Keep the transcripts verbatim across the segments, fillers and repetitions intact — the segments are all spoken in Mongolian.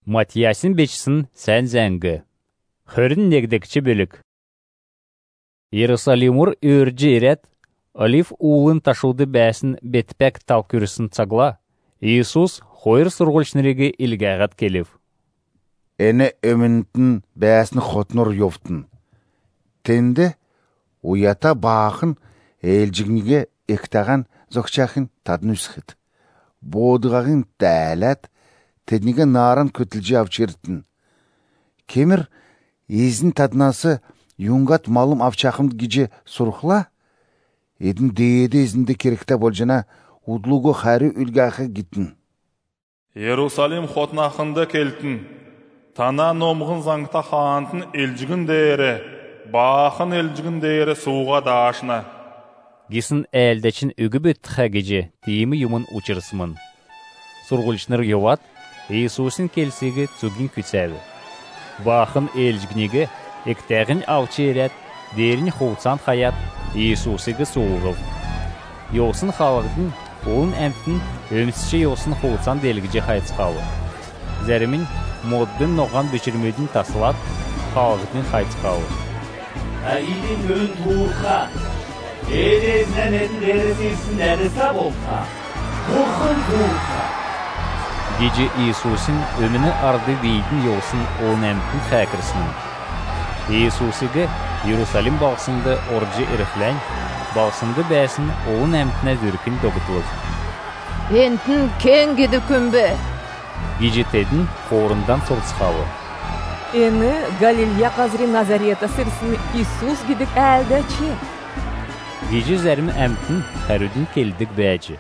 Матиясын бечсін сән зәңгі. Хөрін негдекчі бөлік. Иерусалимур өрджі ерет, олив уылын ташуды бәсін бетпәк тал күрісін цагла, Иисус хойыр сұрғылшынырығы илгәғат келів. Әне өмінтін бәсін хотныр йофтын. Тенді уята бақын әлжігніге ектаған зоқчақын тадын үсхіт. Бодығағын тәләт, тедніге нарын көтілжі авчырттын. Кемір езін таднасы юңғат малым авчақымды геже сұрықла, едін дейеді езінде керекті болжана удлуғы қәрі үлгәқі гиттін. Иерусалим хотнақынды келтін, тана номғын заңта қантын елжігін дейірі, бақын елжігін дейірі суға дашына. Гесін әлдәчін үгі бөттіға геже дейімі юмын ұчырысымын. Сұрғылшыныр йоват, Иисусын келсегі цугин күтсәві. Бақын елжігінегі ектәғін алчы ерет, дерін қолсан хаят Иисусыға соғып. Йосын халықтың олын әмтін өмсіші йосын қолсан делгіже қайтсқалы. Зәрімін моддың ноған бөшірмедің тасылат халықтың қайтсқалы. Әйдің өн туырға, едезінен әділерісін әріса болға, тұқын туырға. Gece Иисус'un ömünü ardı veydin yolsun olun əmtin xəkirsin. Иисус'ıgı Yerusalim bağsında orcu iriflən, bağsında bəsin olun əmtinə zürkün doğutulur. Entin ken gidi kümbü. Gece tedin korundan sortsıqalı. Eni Galilya qazri Nazareta sırısını İsus gidik əldə çi. Gece zərmi əmtin xərüdün keldik bəyci.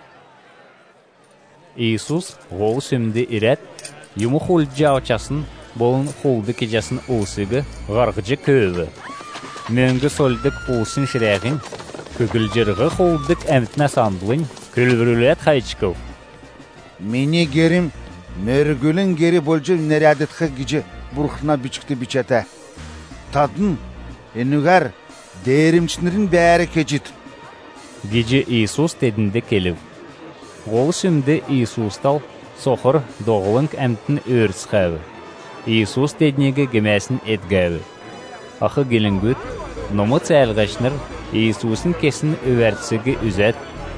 Иисус ғол сөмді ирет, юмы холджы аучасын, болын холды кежасын ұлсығы ғарғыжы көөві. Мөңгі солдық ұлсын шірәғін, көгілжіргі холдық әмтіне сандылын, көлбірілет қайчықыл. Мені керім, мөргілін кері болжы нәрәдетқі геже бұрқына бичікті бичәті. Тадын, енігер, дәрімшінерін бәрі кечет. Gece Иисус тедінде келіп. Ғол сөмді Иисустал соқыр доғылынг әмтін өрсқәві. Иисус теднегі гемәсін әдгәві. Ақы келінгөт, номы цәлғашныр Иисусын кесін өвәртсігі үзәт.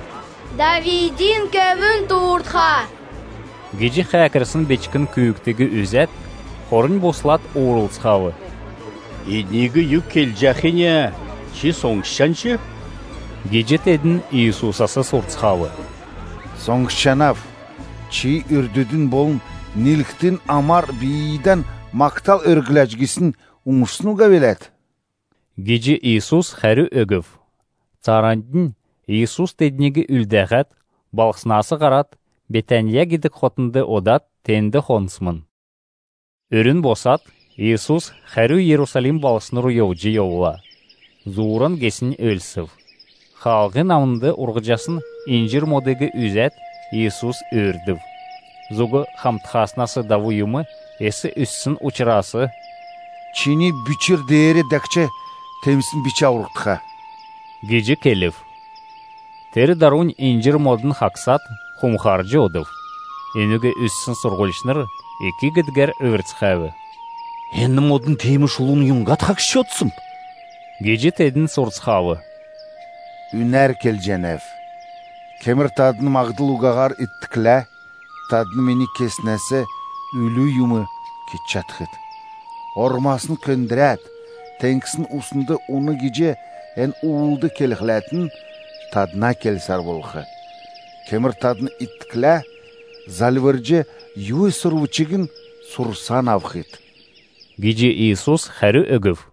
Давидин көмін туыртқа. Гечі қәкірсін бечкін күйіктігі үзәт, қорын бослат оғырылсқавы. Еднегі юк келжәхіне, чи соңшаншы? Гечі тедін Иисусасы сұртсқавы. Соңшанав, чи үрдүдін болын ниліктін амар бейден мақтал өргіләжгісін ұңырсынуға белет. Gece Иисус xəri ögüv. Çarandın Иисус tednigi üldəğət, balxsnası qarat, betəniyə gidik xotunda odat, tendi xonsmın. Örün bosat, Иисус xəri Yerusalim balxsnuru yovcu yovla. Zuğurun gesin ölsüv. Xalqın namında urğıcasın incir modegi üzət, Иисус ördüv. Zugu xamtxasnası davuyumu, esi üssün uçırası. Çini büçür değeri dəkçe temsin biçə urqtıqa. Gece keliv. Teri darun incir modun haksat, xumxarcı oduv. Enüge üssün surgulşnır, iki gidger övrtsxavi. Enni modun teymi şulun yungat hakşotsum. Gece tedin surtsxavi. Үнәр келженев. Кемір тадыны мағдыл уғағар иттіклә, тадыны мені кеснәсі үлі юмы кетчатхыд. Ормасын көндірәт, тәңкісін усынды уны геже ән уылды келіқләтін тадына келсар болғы. Кемір тадыны иттіклә, залвыржы юй сұрвычығын сұрсан авхыд. Gece Иисус xəri ögüv.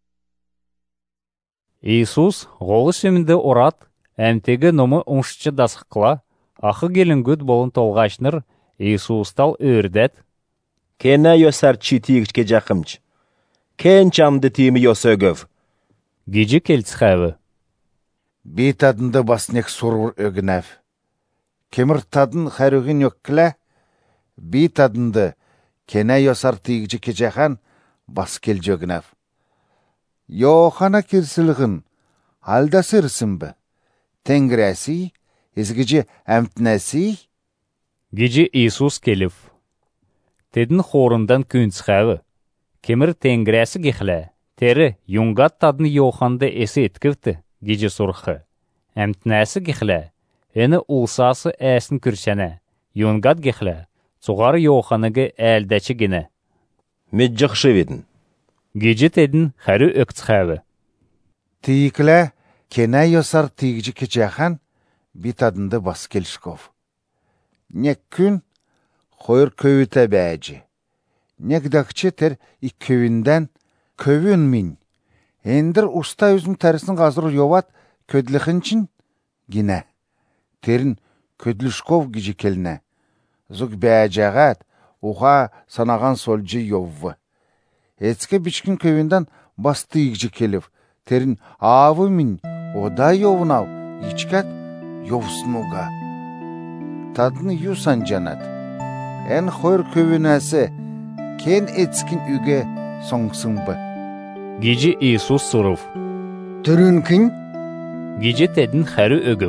Иисус ғолы сөмінді орат, әмтегі номы ұңшычы дасыққыла, ақы келінгөт болын толғашныр, Иисустал өрдәт. Кені йосар читигічке жақымч. Кен чамды теймі йос өгів. Gece келцхәві. Бей тадынды баснек сұрғыр өгінәв. Кемір тадын xərüғін өккілә, бей тадынды кені йосар тейгічі кечахан бас келж өгінәв. Yoxana kirsilğin, halda sırısın bı? Tengirəsi, ezgici əmtnəsi? Gece İsus kelif. Tedin xorundan künçxävi. Kemir tengräsi gihla. Teri yungat tadını yoxanda esi etkivti, gece surxı. Ämtnäsi gihla. Eni ulsası äsin kürşene. Yungat gihla. Suğarı yoxanıgı äldäçi gine. Medjıqşı vedin. Gece tedin xäri ökçxävi. Tiyikle kene yosar tiyikci keçeğen bit adında Baskelşkov. Nek gün koyur kövüte bäci. Nek dakçı ter ik kövünden kövün min. Endir usta üzüm terisini gazır yovat ködlüxinçin gine. Terin ködlüşkov gici keline. Zug bäceğat uğa sanagan solcu yovvu. Etske biçkin kövünden bastı ikci kelif. Terin avı min oda yovunav içkat yovsun uga. Tadını yusan canat. En xoyr kövünäsi ken etskin üge soňsun bu. Gece İsus suruf. Türünkin Gece tedin xäri ögür.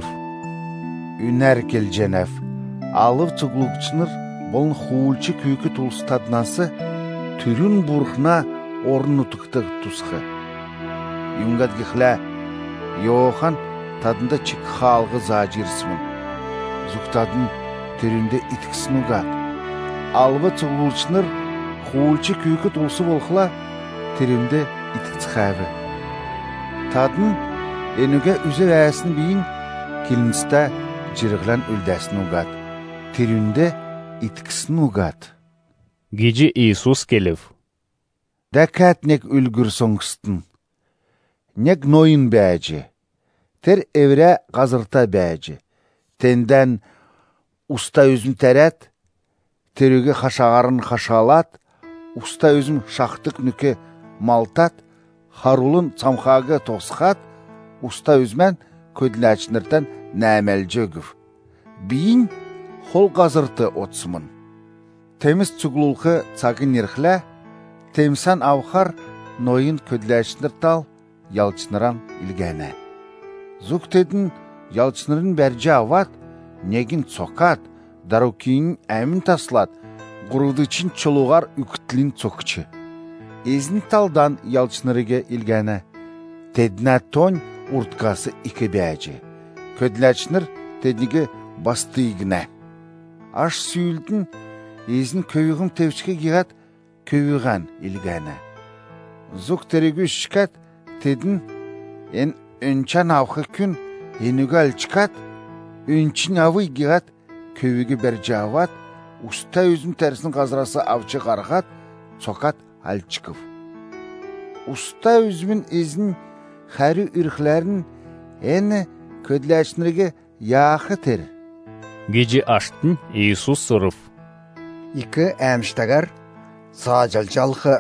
üner keljenef. Alıp çuglukçınır bolun хуulçı küykü tulsu tadnası türün burxna ornutukta tusxı. Yungat gihla yoğan tadında çık halgı zacirsimin. Zuktadın türünde itkisini ugat. Alıp çuglukçınır хуulçı küykü tulsu bolxla türünde itkitsxävi. Tadın enüge üze väsin biyin kilinsta jirglan üldäsini ugat. Türünde itkisini ugat. Gece İsus kelif. Dakat nek ülgür soňstin. Nek noyun bäci. Ter evre gazırta bäci. Tenden usta üzüm teret, terüge haşağarın haşalat, usta üzüm şahtık nüke maltat, harulun çamxagı tosxat, usta üzmen ködläçnirten nämelci ögüv. Biyin hol gazırtı otsımın. Temiz çuglulqı çagı nirxle, temsan avxar noyun ködläçnir tal, yalçınıran ilgene. Zuk tedin yalçınırın berci avat, negin çokat, darukiyin ämin taslat, gurudıçın çoluğar üktülin çokçı. Ezin taldan yalçınırıge ilgene, tedna ton urtkası iki bäci. Ködläçnir tednigi bastı igine. Aş süyüldün, ezin köyüğüm tevçike gigat, köyüğen ilgene. Zuk terigü şikat, tedin en önçan avxı kün enügal çıkat, önçin avı gigat, köyüğü bercavat, usta üzüm terisinin gazrası avçı qarğat, çokat al çıkıv. Usta üzümün ezin xäri ürxlerin en ködläçnirge yağı ter. Gece açtın İsus suruf. İki ämştagar sajaljalxı.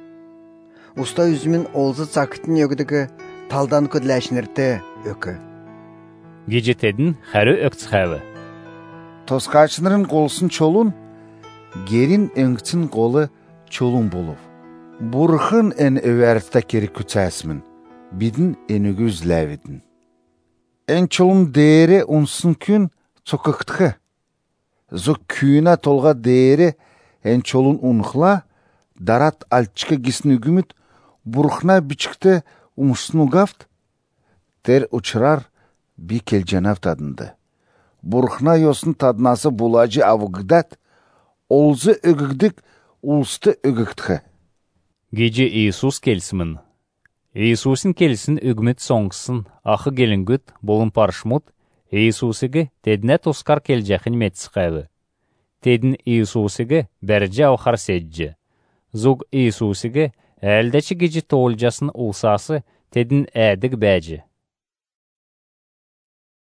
Usta üzümün olzu çakıtın ögdügü taldan ködläçnirte ökü. Gece tedin xäri ökçxävi. Toskaçnırın golsun çolun, gerin öngçin golu çolun buluv. Burxın en överttä keri küçäsmin, bidin enügü üzlävidin. En çolun değeri unsun kün çokıqtıqı. Zuk küyüna tolga değeri en çolun unxla, darat alçıka gisni ügümüt, burxna biçikte umuşsun ugaft, ter uçurar bir kelcenav tadındı. Burxna yosun tadnası bulacı avıgdat, olzu ögügdik, ulstı ögügtxı. Gece İsus kelsimin. İsusin kelsin ügmüt soňsyn, axı gelingüt, bolun parşmut, İsusigi tedne toskar keljähin metsxävi. Tedin İsusigi berje awxar sedje. Zug İsusigi äldäçi gece toğulcasın ulsası tedin ädig bäji.